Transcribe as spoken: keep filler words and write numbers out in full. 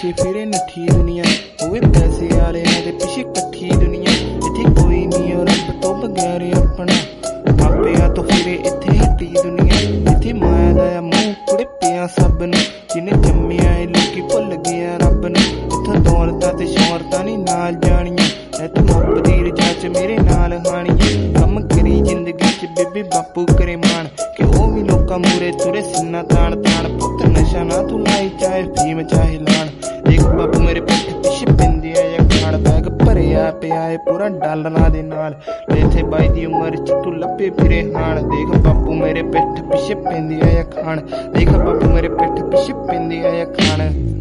पिछे फिरे नठी दुनिया, होवे पैसे वालियां दे पिछे कट्ठी दुनिया। इत्थे कोई नहीं और रब तो बगैर अपना, मापिया तो फिरे इत्थे हट्टी दुनिया। इत्थे माया दा मूंह कुड़े पिया सब नूं, जिन्हें जम्मिया ए लोकी भुल गया रब नूं। इत्थों दौलतां ते शौहरतां नी नाल जाणियां, ऐ तू रब दी रजा च मेरे नाल हाणियां। कम करी जिंदगी च बेबे बापू करे मान, कि ओ भी लोकां मूरे तुरे सिन्ना ताण ताण। पुत्त नशा ना तू लाई, चाहे फीम चाहे लाण। देख बापू मेरे पिठ पिछे पैंदे आ यखाण, बैग भरिया पिया ए पूरा डालरां दे नाल। ते इत्थे बाई दी उमर च तू लब्भे फिरे हाण। देख बापू मेरे पिठ पिछे पैंदे आ यखाण, देख बापू मेरे पिठ पिछे पैंदे आ यखाण।